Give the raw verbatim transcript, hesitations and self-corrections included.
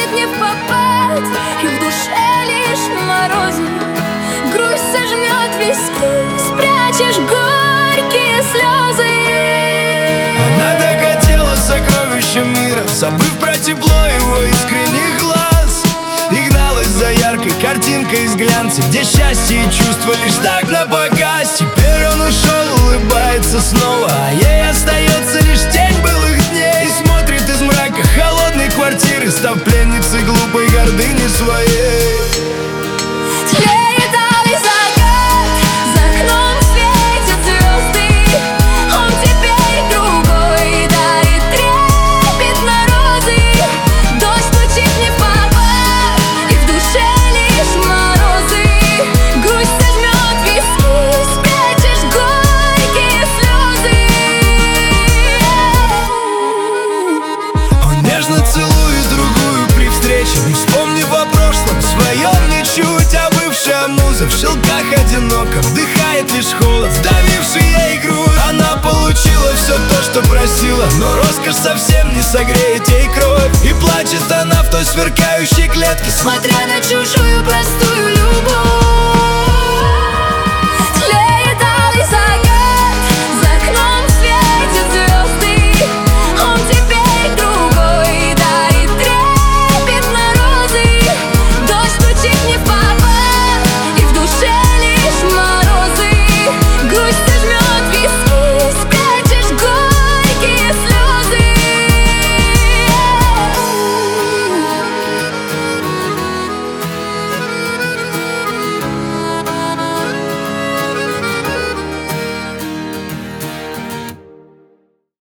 стучит не в попад, и в душе лишь морозит. Грусть сожмет виски, спрячешь горькие слезы. Она докатила сокровища мира, забыв про тепло его искренних глаз, и гналась за яркой картинкой из глянца, где счастье и чувства лишь так напоказ. Теперь он ушел, улыбается снова, а ей остается лишь тень былых дней. И смотрит из мрака холодной квартиры, став пленницей глупой гордыни своей. Целует другую при встрече, не вспомнив о прошлом своем ничуть. А бывшая муза в шелках одиноко вдыхает лишь холод, сдавивший ей грудь. Она получила все то, что просила, но роскошь совсем не согреет ей кровь. И плачет она в той сверкающей клетке, смотря на чужую простую любовь.